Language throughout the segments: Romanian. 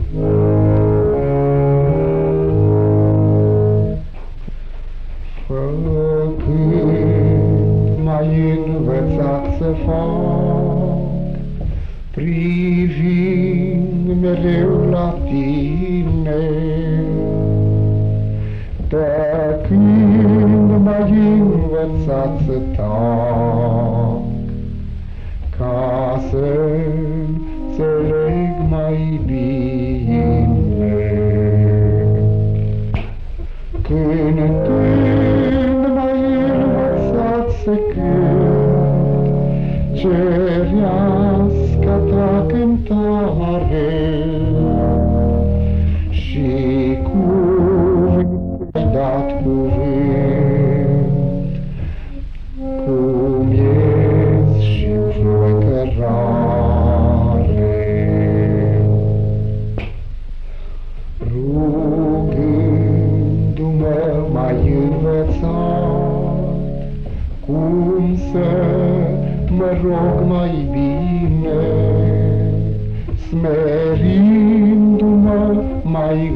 Făcând m-ai învățat să fac, privind mereu la tine, tăcând m-ai învățat să tac, ca să-nțeleg mai bine. Cântând m-ai învățat să cânt cerească ta cântare, și cuvânt dat cuvânt, cu miez și flăcărare. Rugându-mă m-ai învățat cum să mă rog mai bine, smerindu-mă mai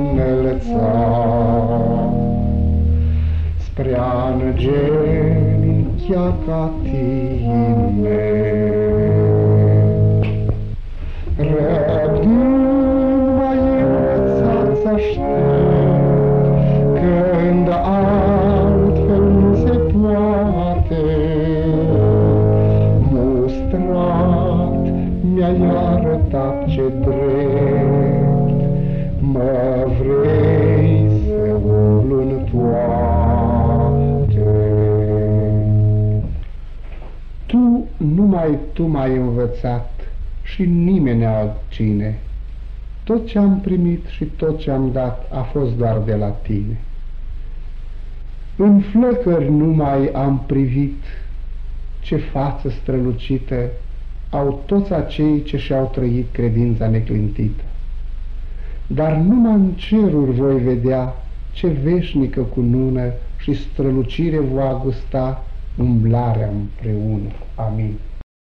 înălțat spre-a îngenunchea ca tine. Răbdând m-ai învățat să aștept, când altfel nu se poate. Mustrat mi-ai arătat ce drept mă vrei să umblu-n toate. Tu, numai tu m-ai învățat și nimeni altcine. Tot ce-am primit și tot ce-am dat a fost doar de la tine. În flăcări numai am privit, ce față strălucită au toți acei ce și-au trăit credința neclintită. Dar numai în ceruri voi vedea ce veșnică cunună și strălucire va gusta umblarea împreună. Amin.